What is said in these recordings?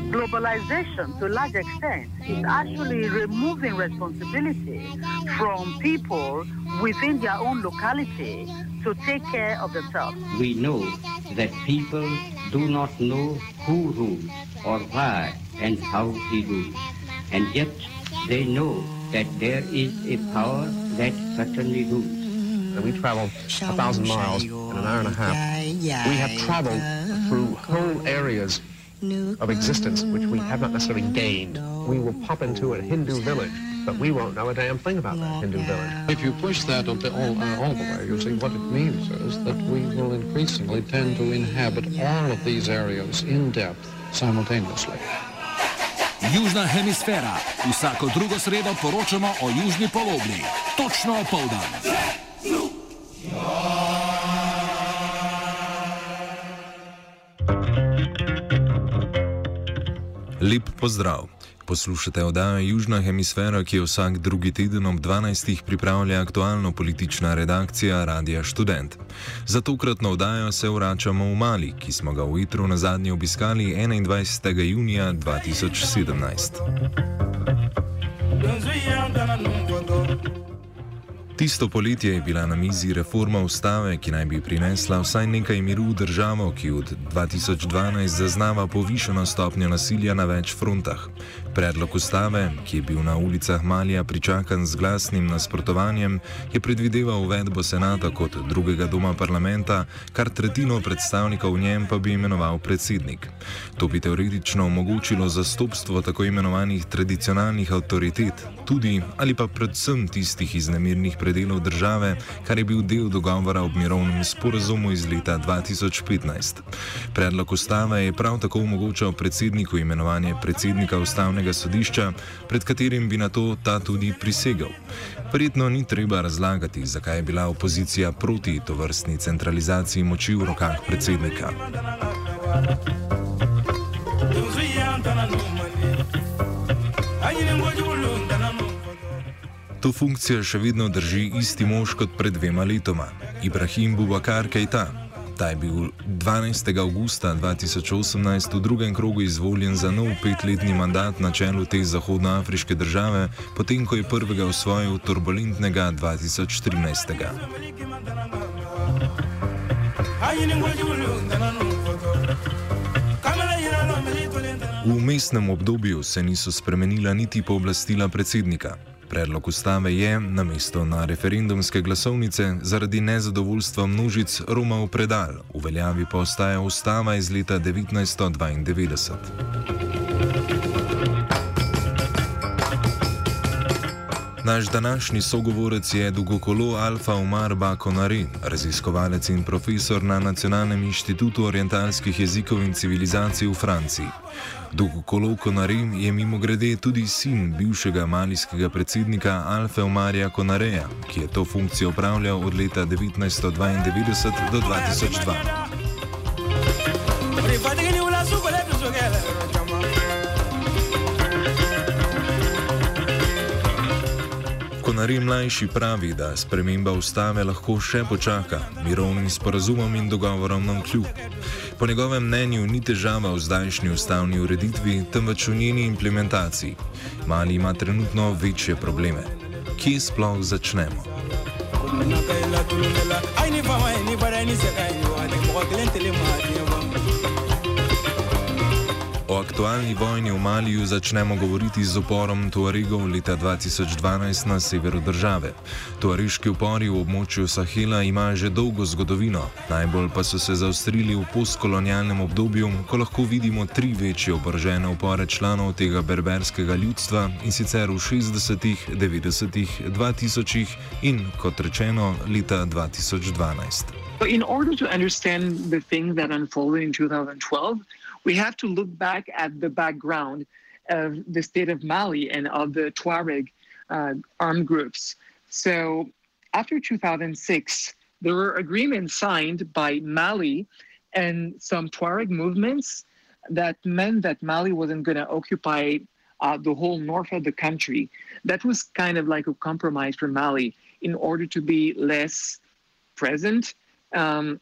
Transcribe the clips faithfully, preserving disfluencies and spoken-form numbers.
globalization, to a large extent, is actually removing responsibility from people within their own locality to take care of themselves. We know that people do not know who rules or why and how he rules, and yet they know that there is a power that certainly rules. We travel a thousand miles in an hour and a half. We have traveled through whole areas of existence which we have not necessarily gained. We will pop into a Hindu village, but we won't know a damn thing about that Hindu village. If you push that all, uh, all the way, you see what it means is that we will increasingly tend to inhabit all of these areas in depth simultaneously. Južna hemisfera. Vsako drugo sredo poročamo o južni polobli. Točno opoldan. Lep pozdrav. Poslušate oddajo Južna hemisfera, ki jo vsak drugi teden ob dvanajstih pripravlja aktualno politična redakcija Radia Študent. Za tokratno oddajo se vračamo v Mali, ki smo ga v Itru nazadnje obiskali enaindvajsetega junija dva tisoč sedemnajst. Tisto poletje je bila na mizi reforma ustave, ki naj bi prinesla vsaj nekaj miru v državo, ki od dva tisoč dvanajst zaznava povišano stopnjo nasilja na več frontah. Predlog ustave, ki je bil na ulicah Malija pričakan z glasnim nasprotovanjem, je predvideval uvedbo senata kot drugega doma parlamenta, kar tretjino predstavnikov v njem pa bi imenoval predsednik. To bi teoretično omogočilo zastopstvo tako imenovanih tradicionalnih avtoritet, tudi ali pa predvsem tistih iz nemirnih predelov države, kar je bil del dogovora ob mirovnem sporazumu iz leta dva tisoč petnajst. Predlog ustave je prav tako omogočal predsedniku imenovanje predsednika ustavnega sodišča, pred katerim bi na to ta tudi prisegel. Verjetno ni treba razlagati, zakaj je bila opozicija proti tovrstni centralizaciji moči v rokah predsednika. To funkcijo še vedno drži isti mož kot pred dvema letoma, Ibrahim Boubacar Keita. Ta je bil dvanajstega avgusta dva tisoč osemnajst v drugem krogu izvoljen za nov petletni mandat na čelu te zahodnoafriške države, potem ko je prvega osvojil turbulentnega dva tisoč trinajstega. V vmesnem obdobju se niso spremenila niti pooblastila predsednika. Predlog ustave je, namesto na referendumske glasovnice, zaradi nezadovoljstva množic romal v predal, v veljavi pa ostaja ustava iz leta devetnajststo dvaindevetdeset. Naš današnji sogovorec je Dugokolo Alfa Omar Ba Konaré, raziskovalec in profesor na Nacionalnem inštitutu orientalskih jezikov in civilizacij v Franciji. Dugokolo Konaré je mimogrede tudi sin bivšega malijskega predsednika Alfe Omarja Konareja, ki je to funkcijo opravljal od leta devetnajststo dvaindevetdeset do dva tisoč dva. Konaré mlajši pravi, da sprememba ustave lahko še počaka, mirovnim sporazumom in dogovorom navkljub. Po njegovem mnenju ni težava v zdajšnji ustavni ureditvi, temveč v njeni implementaciji. Mali ima trenutno večje probleme. Kje sploh začnemo? O aktualni vojni v Maliju začnemo govoriti z uporom Tuaregov leta dva tisoč dvanajst na severu države. Tuareški upori v območju Sahela imajo že dolgo zgodovino, najbolj pa so se zaostrili v postkolonialnem obdobju, ko lahko vidimo tri večje oborožene upore članov tega berberskega ljudstva, in sicer v šestdesetih, devetdesetih, dvatisočih in, kot rečeno, leta dva tisoč dvanajst. In order to understand the things that unfolded in twenty twelve, we have to look back at the background of the state of Mali and of the Tuareg uh, armed groups. So after two thousand six, there were agreements signed by Mali and some Tuareg movements that meant that Mali wasn't going to occupy uh, the whole north of the country. That was kind of like a compromise for Mali in order to be less present um,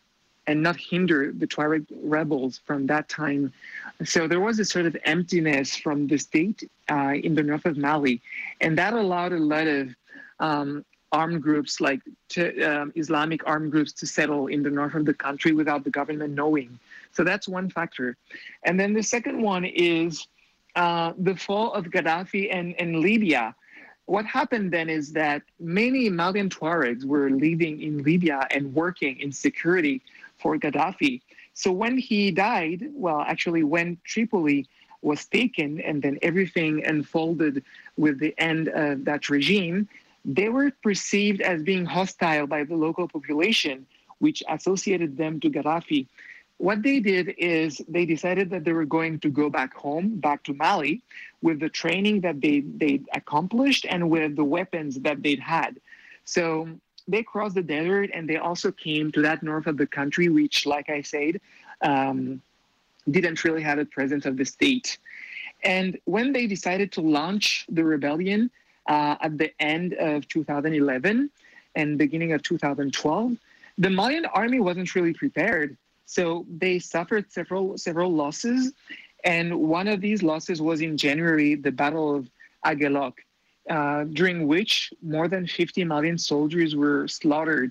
and not hinder the Tuareg rebels from that time. So there was a sort of emptiness from the state uh, in the north of Mali, and that allowed a lot of um, armed groups like to, um, Islamic armed groups to settle in the north of the country without the government knowing. So that's one factor. And then the second one is uh, the fall of Gaddafi and, and Libya. What happened then is that many Malian Tuaregs were living in Libya and working in security for Gaddafi. So when he died, well, actually when Tripoli was taken and then everything unfolded with the end of that regime, they were perceived as being hostile by the local population, which associated them to Gaddafi. What they did is they decided that they were going to go back home, back to Mali, with the training that they, they'd accomplished and with the weapons that they'd had. So they crossed the desert and they also came to that north of the country, which, like I said, um, didn't really have a presence of the state. And when they decided to launch the rebellion uh, at the end of two thousand eleven and beginning of two thousand twelve, the Malian army wasn't really prepared. So they suffered several several losses, and one of these losses was in January, the Battle of Aguelok, uh, during which more than fifty Malian soldiers were slaughtered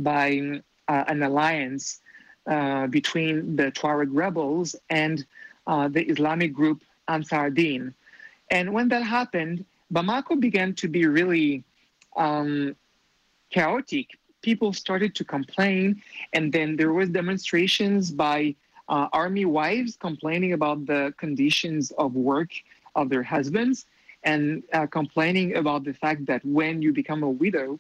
by uh, an alliance uh, between the Tuareg rebels and uh, the Islamic group Ansar Din. And when that happened, Bamako began to be really um, chaotic. People started to complain, and then there was demonstrations by uh, army wives complaining about the conditions of work of their husbands, and uh, complaining about the fact that when you become a widow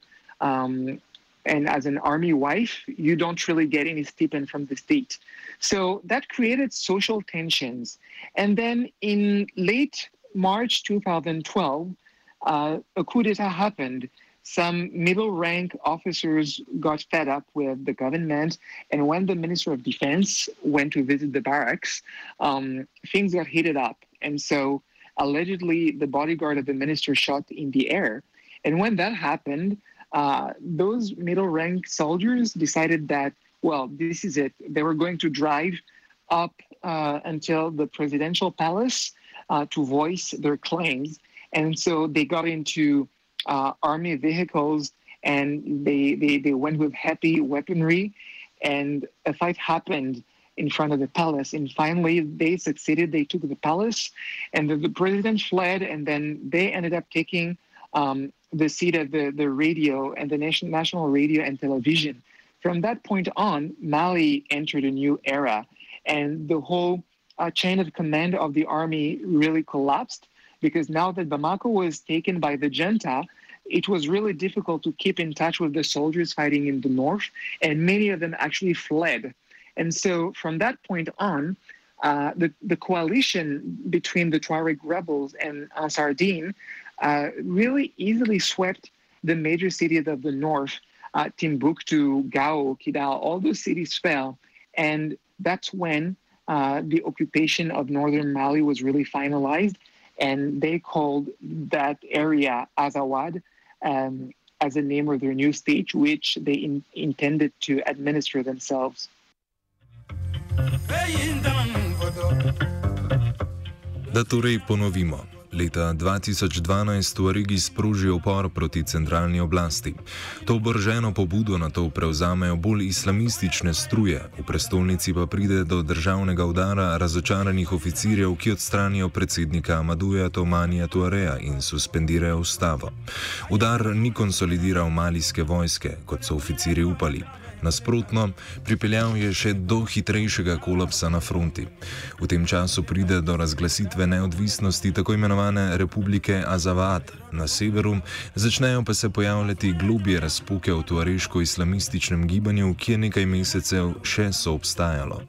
um, and as an army wife, you don't really get any stipend from the state. So that created social tensions. And then in late March two thousand twelve, uh, a coup d'etat happened. Some middle-rank officers got fed up with the government, and when the Minister of Defense went to visit the barracks, um, things got heated up. And so, allegedly, the bodyguard of the minister shot in the air. And when that happened, uh, those middle-rank soldiers decided that, well, this is it. They were going to drive up uh, until the presidential palace uh, to voice their claims. And so they got into Uh, army vehicles, and they, they, they went with heavy weaponry, and a fight happened in front of the palace. And finally, they succeeded. They took the palace, and the, the president fled, and then they ended up taking um, the seat of the, the radio and the nation, national radio and television. From that point on, Mali entered a new era, and the whole uh, chain of command of the army really collapsed, because now that Bamako was taken by the junta, it was really difficult to keep in touch with the soldiers fighting in the north, and many of them actually fled. And so from that point on, uh, the, the coalition between the Tuareg rebels and Ansar Din uh, really easily swept the major cities of the north, uh, Timbuktu, Gao, Kidal, all those cities fell. And that's when uh, the occupation of northern Mali was really finalized. And they called that area Azawad um, as a name of their new state, which they in, intended to administer themselves. Da torej ponovimo. Leta dva tisoč dvanajst Tuaregi sprožijo upor proti centralni oblasti. To oboroženo pobudo na to prevzamejo bolj islamistične struje, v prestolnici pa pride do državnega udara razočaranih oficirjev, ki odstranijo predsednika Amaduja Tomanija Tuareja in suspendirajo ustavo. Udar ni konsolidiral malijske vojske, kot so oficirji upali. Nasprotno, pripeljal je še do hitrejšega kolapsa na fronti. V tem času pride do razglasitve neodvisnosti tako imenovane Republike Azawad na severu, začnejo pa se pojavljati globje razpoke v tuareško-islamističnem gibanju, ki je nekaj mesecev še soobstajalo.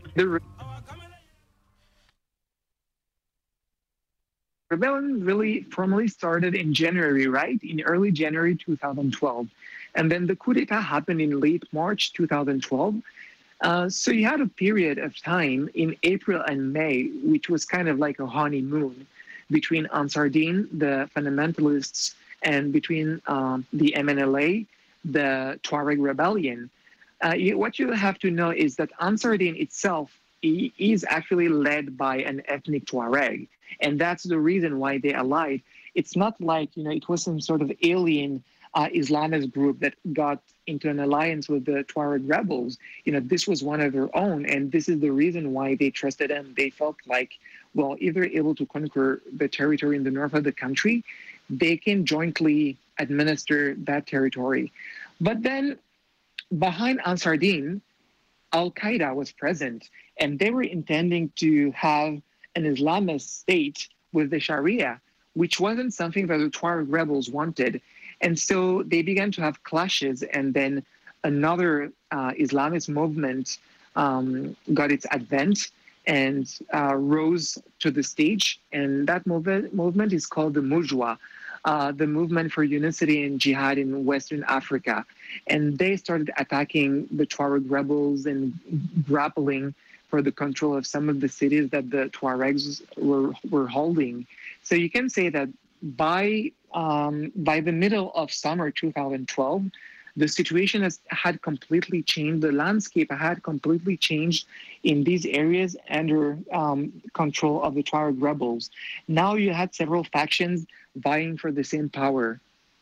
Rebellion really formally started in January, right? In early January two thousand twelve. And then the coup d'etat happened in late March two thousand twelve. Uh, so you had a period of time in April and May, which was kind of like a honeymoon between Ansar Din, the fundamentalists, and between um, the M N L A, the Tuareg rebellion. Uh, you, what you have to know is that Ansar Dine itself is actually led by an ethnic Tuareg, and that's the reason why they allied. It's not like, you know, it was some sort of alien uh, Islamist group that got into an alliance with the Tuareg rebels. You know, this was one of their own, and this is the reason why they trusted them. They felt like, well, if they're able to conquer the territory in the north of the country, they can jointly administer that territory. But then behind Ansar Dine, Al-Qaeda was present, and they were intending to have an Islamist state with the Sharia, which wasn't something that the Tuareg rebels wanted. And so they began to have clashes, and then another uh, Islamist movement um, got its advent and uh, rose to the stage. And that movement, movement is called the Mujwa, uh, the Movement for Unity and Jihad in Western Africa. And they started attacking the Tuareg rebels and grappling for the control of some of the cities that the Tuaregs were, were holding. So you can say that by um, by the middle of summer two thousand twelve, the situation has had completely changed. The landscape had completely changed in these areas under um, control of the Tuareg rebels. Now you had several factions vying for the same power.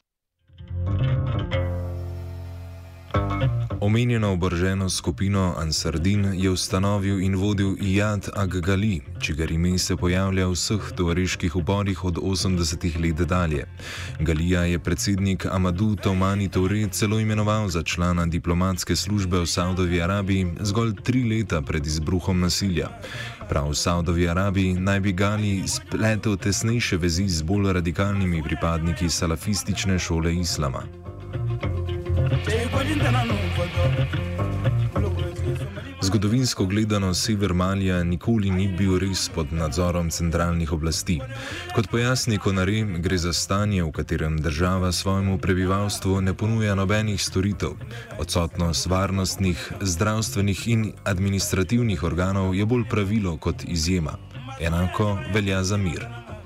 Omenjeno oboroženo skupino Ansar Dine je ustanovil in vodil Iyad Ag-Ghali, čigar ime se pojavlja v vseh tuareških uporih od osemdesetih let dalje. Galija je predsednik Amadou Toumani Touré celo imenoval za člana diplomatske službe v Saudovi Arabiji zgolj tri leta pred izbruhom nasilja. Prav v Saudovi Arabiji naj bi Gali spletel tesnejše vezi z bolj radikalnimi pripadniki salafistične šole islama. Zgodovinsko gledano sever Malija nikoli ni bil res pod nadzorom centralnih oblasti. Kot pojasni Konare, gre za stanje, v katerem država svojemu prebivalstvu ne ponuja nobenih storitev. Odsotnost varnostnih, zdravstvenih in administrativnih organov je bolj pravilo kot izjema. Enako velja za mir.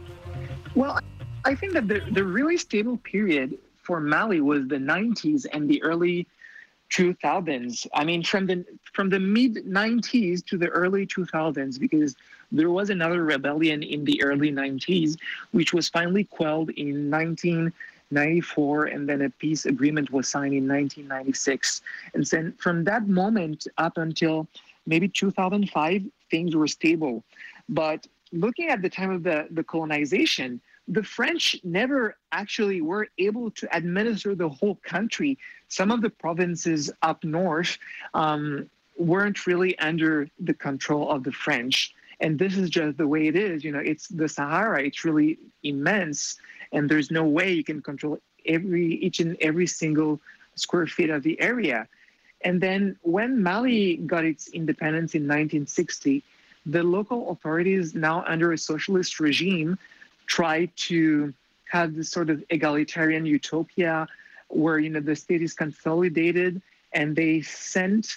Well, I think that the, the really stable period for Mali was the nineties and the early two thousands. I mean, from the from the mid nineties to the early two thousands, because there was another rebellion in the early nineties, which was finally quelled in nineteen ninety-four, and then a peace agreement was signed in nineteen ninety-six. And then from that moment up until maybe two thousand five, things were stable. But looking at the time of the, the colonization, the French never actually were able to administer the whole country. Some of the provinces up north um, weren't really under the control of the French. And this is just the way it is. You know, it's the Sahara. It's really immense. And there's no way you can control every each and every single square feet of the area. And then when Mali got its independence in nineteen sixty, the local authorities, now under a socialist regime, try to have this sort of egalitarian utopia where, you know, the state is consolidated, and they sent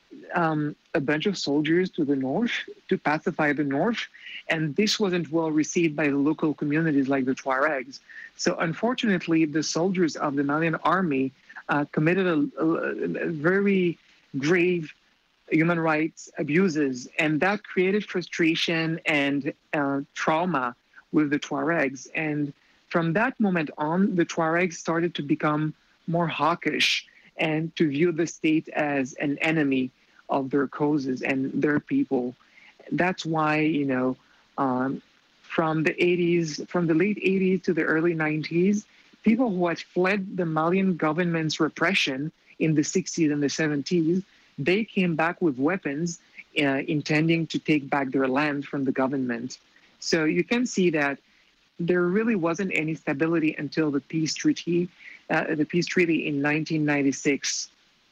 um, a bunch of soldiers to the north to pacify the north. And this wasn't well received by the local communities like the Tuaregs. So unfortunately, the soldiers of the Malian army uh, committed a, a, a very grave human rights abuses, and that created frustration and uh, trauma with the Tuaregs. And from that moment on, the Tuaregs started to become more hawkish and to view the state as an enemy of their causes and their people. That's why, you know, um, from the eighties, from the late eighties to the early nineties, people who had fled the Malian government's repression in the sixties and the seventies, they came back with weapons uh, intending to take back their land from the government. So you can see that there really wasn't any stability until the peace treaty, uh, the peace treaty in nineteen ninety-six.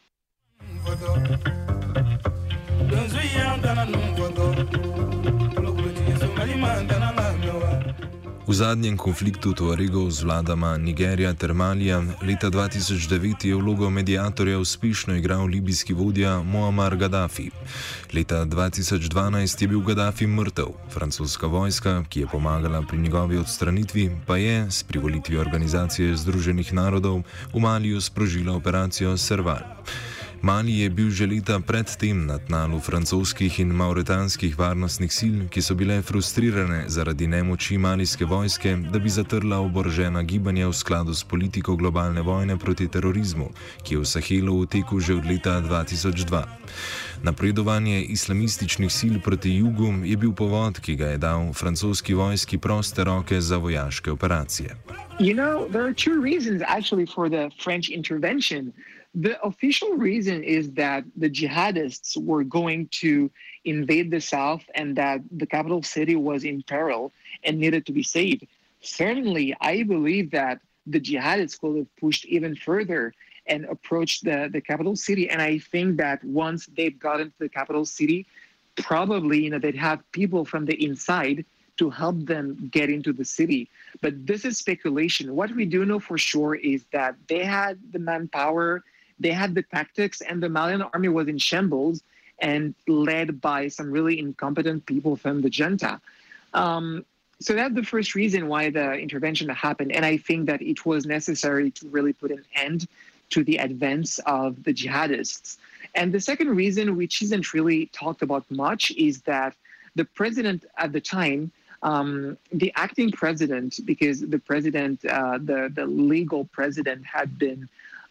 V zadnjem konfliktu Tuaregov z vladama Nigerija ter Malija leta dva tisoč devet je vlogo mediatorja uspešno igral libijski vodja Muammar Gaddafi. Leta dva tisoč dvanajst je bil Gaddafi mrtev, francoska vojska, ki je pomagala pri njegovi odstranitvi, pa je s privolitvijo Organizacije združenih narodov v Maliju sprožila operacijo Serval. Mali je bil že leta predtem na tnalu francoskih in mauretanskih varnostnih sil, ki so bile frustrirane zaradi nemoči malijske vojske, da bi zatrla oborožena gibanja v skladu s politiko globalne vojne proti terorizmu, ki je v Sahelu v teku že od leta dva tisoč dva. Napredovanje islamističnih sil proti jugu je bil povod, ki ga je dal francoski vojski proste roke za vojaške operacije. You know, there are two reasons actually for the French intervention. The official reason is that the jihadists were going to invade the south and that the capital city was in peril and needed to be saved. Certainly, I believe that the jihadists could have pushed even further and approached the, the capital city. And I think that once they've gotten to the capital city, probably, you know, they'd have people from the inside to help them get into the city. But this is speculation. What we do know for sure is that they had the manpower, they had the tactics, and the Malian army was in shambles and led by some really incompetent people from the junta. Um, so that's the first reason why the intervention happened. And I think that it was necessary to really put an end to the advance of the jihadists. And the second reason, which isn't really talked about much, is that the president at the time, um, the acting president, because the president, uh, the, the legal president had been,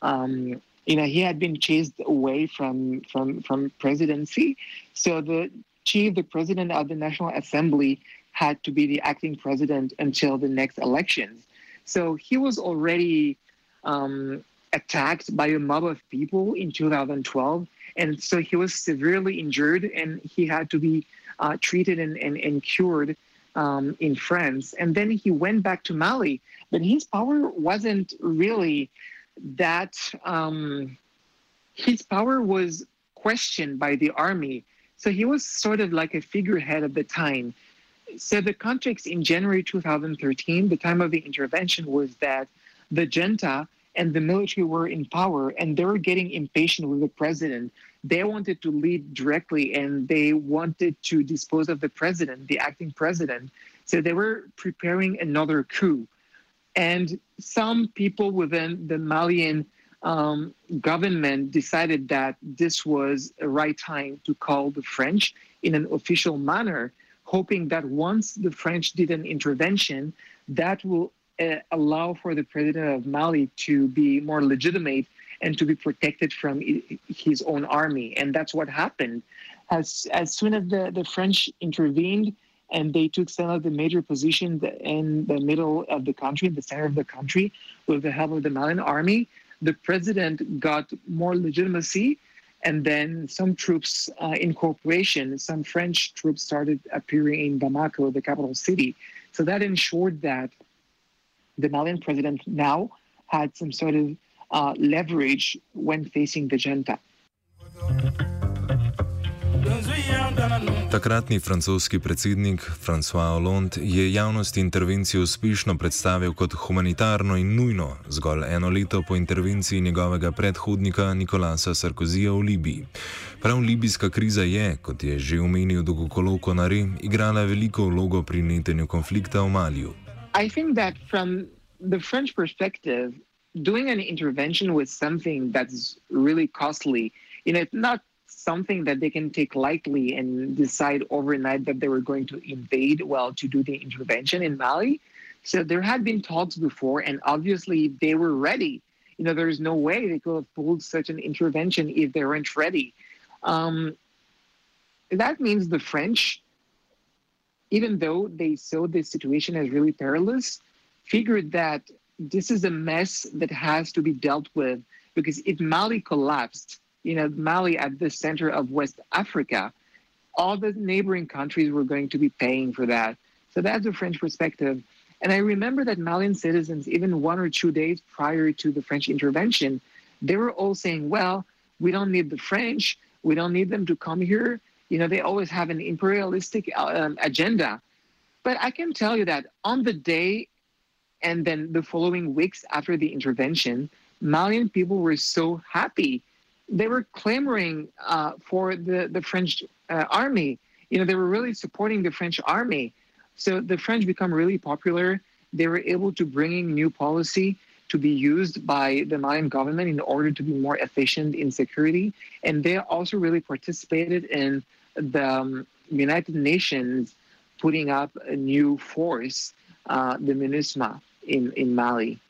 um, you know, he had been chased away from, from, from presidency. So the chief, the president of the National Assembly, had to be the acting president until the next elections. So he was already um, attacked by a mob of people in two thousand twelve. And so he was severely injured and he had to be uh, treated and, and, and cured um, in France. And then he went back to Mali, but his power wasn't really that, um, his power was questioned by the army. So he was sort of like a figurehead at the time. So the context in January two thousand thirteen, the time of the intervention, was that the junta and the military were in power and they were getting impatient with the president. They wanted to lead directly and they wanted to dispose of the president, the acting president. So they were preparing another coup. And some people within the Malian um, government decided that this was a right time to call the French in an official manner, hoping that once the French did an intervention, that will uh, allow for the president of Mali to be more legitimate and to be protected from his own army. And that's what happened. As, as soon as the, the French intervened and they took some of the major positions in the middle of the country, in the center of the country, with the help of the Malian army, the president got more legitimacy. And then some troops uh, in cooperation, some French troops started appearing in Bamako, the capital city. So that ensured that the Malian president now had some sort of uh, leverage when facing the junta. Takratni francoski predsednik François Hollande je javnosti intervencijo uspešno predstavil kot humanitarno in nujno, zgolj eno leto po intervenciji njegovega predhodnika Nicolasa Sarkozyja v Libiji. Prav libijska kriza je, kot je že omenil Dugokolo Konare, igrala veliko vlogo pri netenju konflikta v Maliju. I think that from the French perspective, doing an intervention with something that's really costly, you know, not something that they can take lightly and decide overnight that they were going to invade, well, to do the intervention in Mali. So there had been talks before, and obviously they were ready. You know, there's no way they could have pulled such an intervention if they weren't ready. Um, that means the French, even though they saw this situation as really perilous, figured that this is a mess that has to be dealt with, because if Mali collapsed, you know, Mali at the center of West Africa, all the neighboring countries were going to be paying for that. So that's the French perspective. And I remember that Malian citizens, even one or two days prior to the French intervention, they were all saying, well, we don't need the French. We don't need them to come here. You know, they always have an imperialistic um, agenda. But I can tell you that on the day and then the following weeks after the intervention, Malian people were so happy. They were clamoring uh, for the, the French uh, army. You know, they were really supporting the French army. So the French become really popular. They were able to bring in new policy to be used by the Malian government in order to be more efficient in security. And they also really participated in the um, United Nations putting up a new force, uh, the MINUSMA, in, in Mali.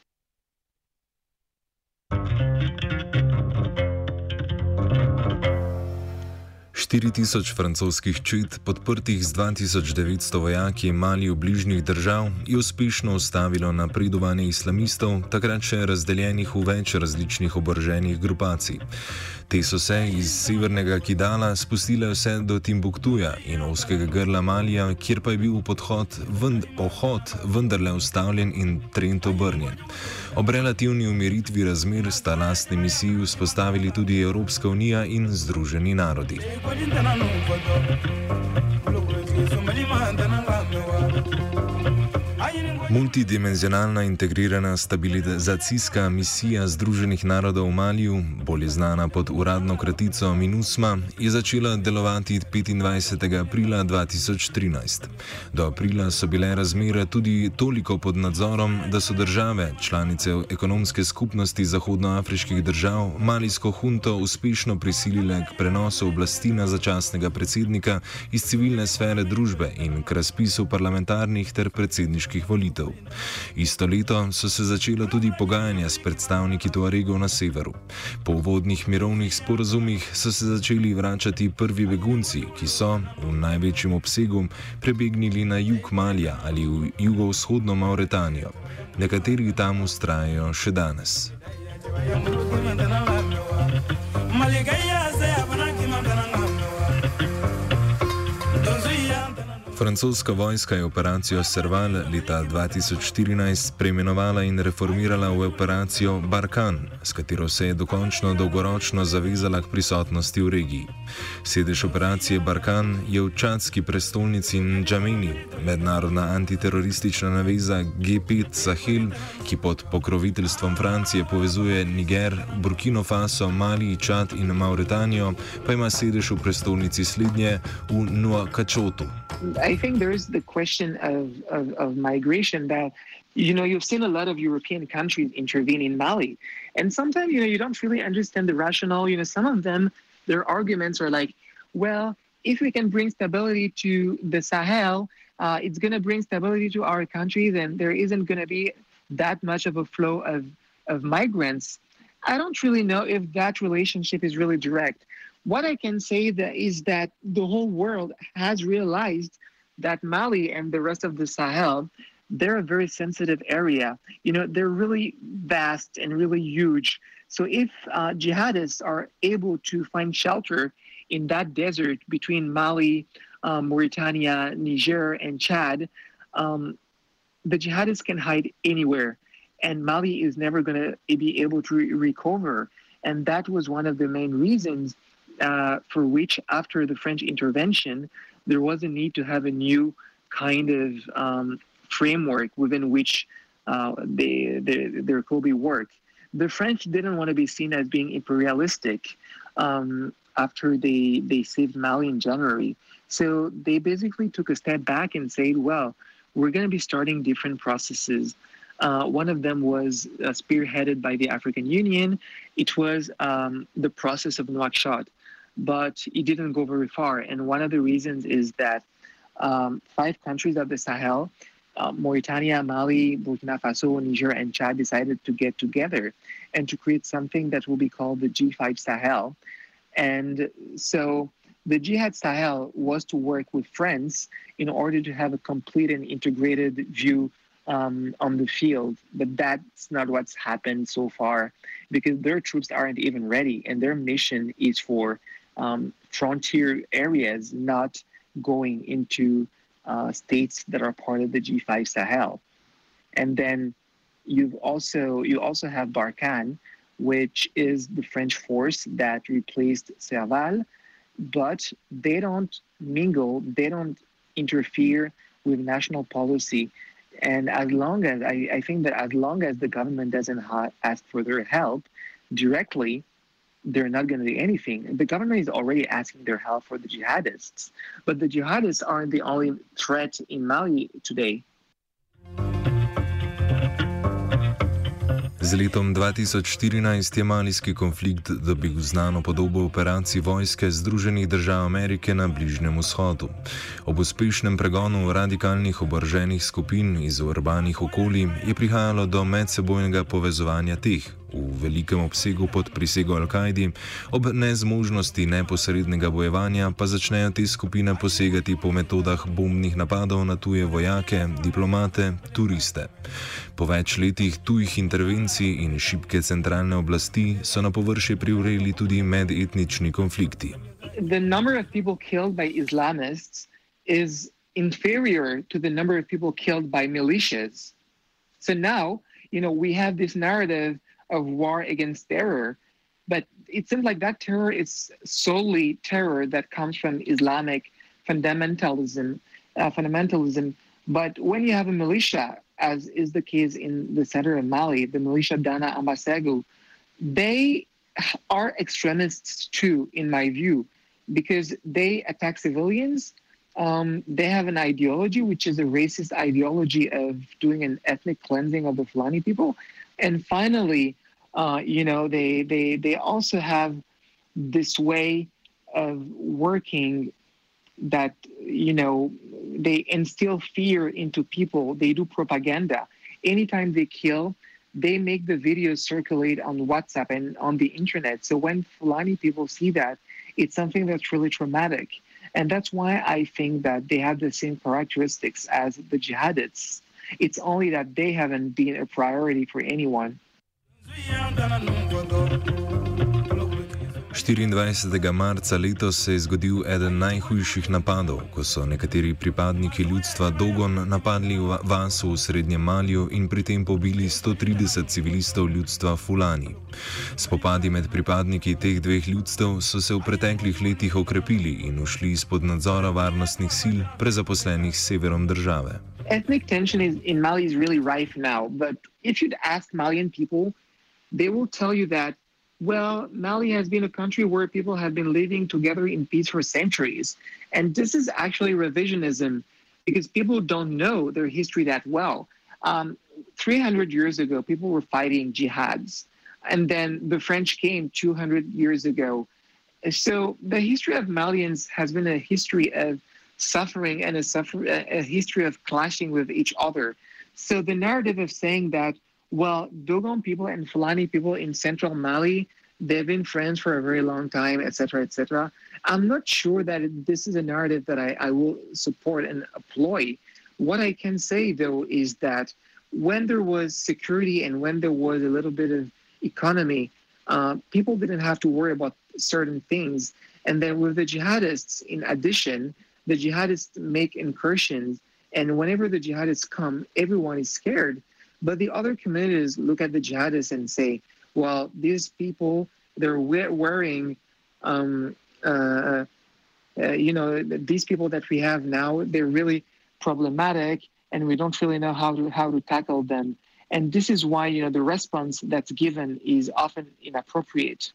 štiri tisoč francoskih čet, podprtih z dva tisoč devetsto vojaki Mali v bližnjih držav, je uspešno ustavilo napredovanje islamistov, takrat še razdeljenih v več različnih oboroženih grupacij. Te so se iz severnega Kidala spustile vse do Timbuktuja in ozkega grla Malija, kjer pa je bil podhod, vend, pohod vendarle ustavljen in trend obrnjen. Ob relativni umiritvi razmer sta lastni misiji vzpostavili tudi Evropska unija in Združeni narodi. Multidimenzionalna integrirana stabilizacijska misija Združenih narodov v Maliju, bolje znana pod uradno kratico MINUSMA, je začela delovati petindvajsetega aprila dva tisoč trinajst. Do aprila so bile razmere tudi toliko pod nadzorom, da so države, članice ekonomske skupnosti zahodnoafriških držav, malijsko hunto uspešno prisilile k prenosu oblasti na začasnega predsednika iz civilne sfere družbe in k razpisu parlamentarnih ter predsedniških volitev. Isto leto so se začela tudi pogajanja s predstavniki Tuaregov na severu. Po uvodnih mirovnih sporazumih so se začeli vračati prvi begunci, ki so v največjem obsegu prebegnili na jug Malija ali v jugovzhodno Mauretanijo. Nekateri tam vztrajajo še danes. Francoska vojska je operacijo Serval leta dva tisoč štirinajst preimenovala in reformirala v operacijo Barkan, s katero se je dokončno dolgoročno zavezala k prisotnosti v regiji. Sedež operacije Barkan je v čadski prestolnici N'Djameni, mednarodna antiteroristična naveza G pet Sahel, ki pod pokroviteljstvom Francije povezuje Niger, Burkino Faso, Mali, Čad in Mauretanijo, pa ima sedež v prestolnici slednje v Nouakchotu. I think there's the question of, of, of migration that, you know, you've seen a lot of European countries intervene in Mali. And sometimes, you know, you don't really understand the rationale. You know, some of them, their arguments are like, well, if we can bring stability to the Sahel, uh, it's going to bring stability to our countries and there isn't going to be that much of a flow of, of migrants. I don't really know if that relationship is really direct. What I can say that is that the whole world has realized that Mali and the rest of the Sahel, they're a very sensitive area. You know, they're really vast and really huge. So if uh, jihadists are able to find shelter in that desert between Mali, um, Mauritania, Niger, and Chad, um, the jihadists can hide anywhere. And Mali is never going to be able to re- recover. And that was one of the main reasons Uh, for which, after the French intervention, there was a need to have a new kind of um, framework within which uh, they, they, there could be work. The French didn't want to be seen as being imperialistic um, after they, they saved Mali in January. So they basically took a step back and said, well, we're going to be starting different processes. Uh, one of them was uh, spearheaded by the African Union. It was um, the process of Nouakchott. But it didn't go very far. And one of the reasons is that um, five countries of the Sahel, uh, Mauritania, Mali, Burkina Faso, Niger, and Chad decided to get together and to create something that will be called the G five Sahel. And so the Jihad Sahel was to work with France in order to have a complete and integrated view um, on the field. But that's not what's happened so far because their troops aren't even ready. And their mission is for Um, frontier areas, not going into uh, states that are part of the G five Sahel. And then you've also you also have Barkhane, which is the French force that replaced Serval, but they don't mingle, they don't interfere with national policy. And as long as I, I think that as long as the government doesn't ha- ask for their help directly, they're not going to do anything. The government is already asking their help for the jihadists, but the jihadists aren't the only threat in Mali today. Z letom dva tisoč štirinajst je malijski konflikt dobil znano podobo operacij vojske Združenih držav Amerike na Bližnjem vzhodu. Ob uspešnem pregonu radikalnih oboroženih skupin iz urbanih okolij je prihajalo do medsebojnega povezovanja teh, v velikem obsegu pod prisego Al-Kaidi, ob nezmožnosti neposrednega bojevanja pa začnejo te skupine posegati po metodah bombnih napadov na tuje vojake, diplomate, turiste. Po več letih tujih intervencij in šibke centralne oblasti so na površje privreli tudi medetnični konflikti. The number of people killed by Islamists is inferior to the number of people killed by militias. So now, you know, we have this narrative of war against terror, but it seems like that terror is solely terror that comes from Islamic fundamentalism, uh, fundamentalism. But when you have a militia, as is the case in the center of Mali, the militia Dana Ambasegu, they are extremists too, in my view, because they attack civilians. Um, they have an ideology, which is a racist ideology of doing an ethnic cleansing of the Fulani people. And finally, uh, you know, they, they, they also have this way of working that, you know, they instill fear into people. They do propaganda. Anytime they kill, they make the videos circulate on WhatsApp and on the internet. So when Fulani people see that, it's something that's really traumatic. And that's why I think that they have the same characteristics as the jihadists. It's only that they haven't been a priority for anyone. štiriindvajsetega marca letos se je zgodil eden najhujših napadov, ko so nekateri pripadniki ljudstva Dogon napadli vas v srednjem Maliju in pri tem pobili sto trideset civilistov ljudstva Fulani. Spopadi med pripadniki teh dveh ljudstev so se v preteklih letih okrepili in ušli izpod nadzora varnostnih sil, prezaposlenih s severom države. Ethnic tension is, in Mali is really rife now, but if you'd ask Malian people, they will tell you that, well, Mali has been a country where people have been living together in peace for centuries. And this is actually revisionism because people don't know their history that well. Um, three hundred years ago, people were fighting jihads. And then the French came two hundred years ago. So the history of Malians has been a history of suffering and a, suffer- a history of clashing with each other. So the narrative of saying that, well, Dogon people and Fulani people in central Mali, they've been friends for a very long time, et cetera, et cetera. I'm not sure that it, this is a narrative that I, I will support and employ. What I can say, though, is that when there was security and when there was a little bit of economy, uh, people didn't have to worry about certain things. And then with the jihadists, in addition, the jihadists make incursions. And whenever the jihadists come, everyone is scared. But the other communities look at the jihadists and say, well, these people, they're wearing, um, uh, uh, you know, these people that we have now, they're really problematic and we don't really know how to, how to tackle them. And this is why, you know, the response that's given is often inappropriate.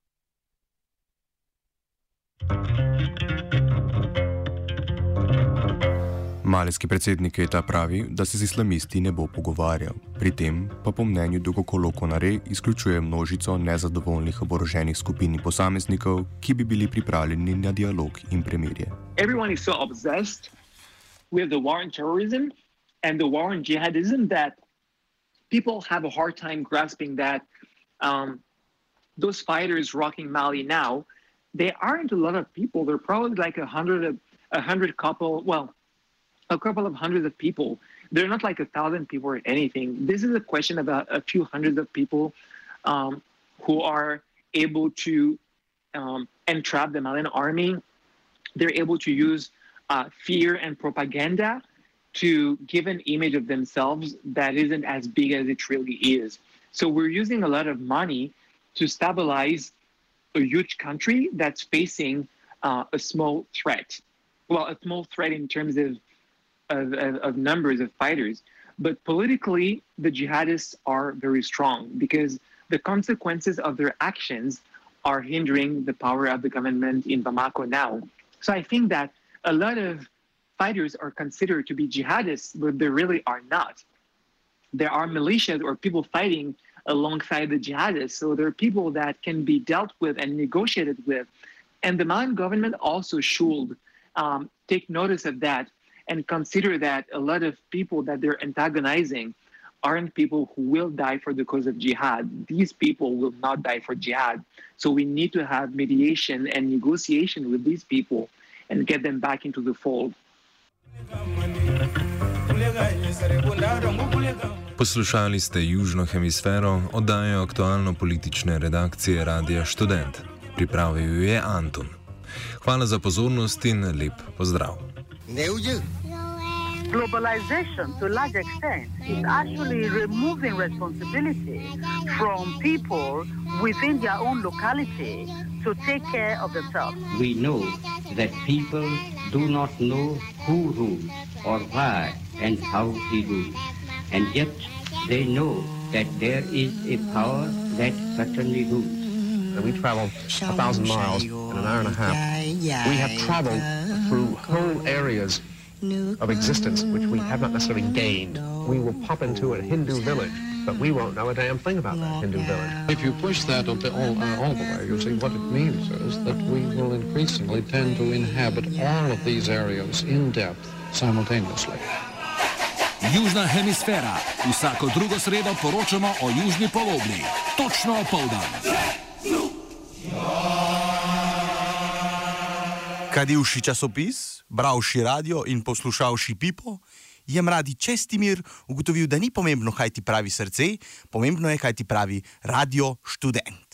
Malijski predsednik Keita pravi, da se z islamisti ne bo pogovarjal. Pri tem pa po mnenju Dogokolo Konare izključuje množico nezadovoljnih oboroženih skupin in posameznikov, ki bi bili pripravljeni na dialog in premirje. Everyone is so obsessed with the war on terrorism and the war on jihadism that people have a hard time grasping that um, those fighters rocking Mali now, they aren't a lot of people. They're probably like a hundred, a hundred couple, well, a couple of hundreds of people. They're not like a thousand people or anything. This is a question about a few hundreds of people um, who are able to um, entrap the Malian army. They're able to use uh, fear and propaganda to give an image of themselves that isn't as big as it really is. So we're using a lot of money to stabilize a huge country that's facing uh, a small threat. Well, a small threat in terms of Of, of, of numbers of fighters. But politically, the jihadists are very strong because the consequences of their actions are hindering the power of the government in Bamako now. So I think that a lot of fighters are considered to be jihadists, but they really are not. There are militias or people fighting alongside the jihadists. So there are people that can be dealt with and negotiated with. And the Malian government also should um, take notice of that and consider that a lot of people that they're antagonizing aren't people who will die for the cause of jihad. These people will not die for jihad. So we need to have mediation and negotiation with these people and get them back into the fold. Poslušali ste Južno hemisfero, oddajo aktualno-politične redakcije Radia Študent. Pripravil jo je Anton. Hvala za pozornost in lep pozdrav. Globalization, to a large extent, is actually removing responsibility from people within their own locality to take care of themselves. We know that people do not know who rules or why and how he rules, and yet they know that there is a power that certainly rules. We travel a thousand miles in an hour and a half. We have traveled through whole areas of existence which we have not necessarily gained. We will pop into a Hindu village, but we won't know a damn thing about that Hindu village. If you push that all, uh, all the way, you see what it means is that we will increasingly tend to inhabit all of these areas in depth simultaneously. Južna hemisfera. Vsako drugo sredo poročamo o južni polobli. Točno opoldan. Kadivši časopis, bravši radio in poslušavši Pipo, je mladi Čestimir ugotovil, da ni pomembno, kaj ti pravi srce, pomembno je, kaj ti pravi Radio Študent.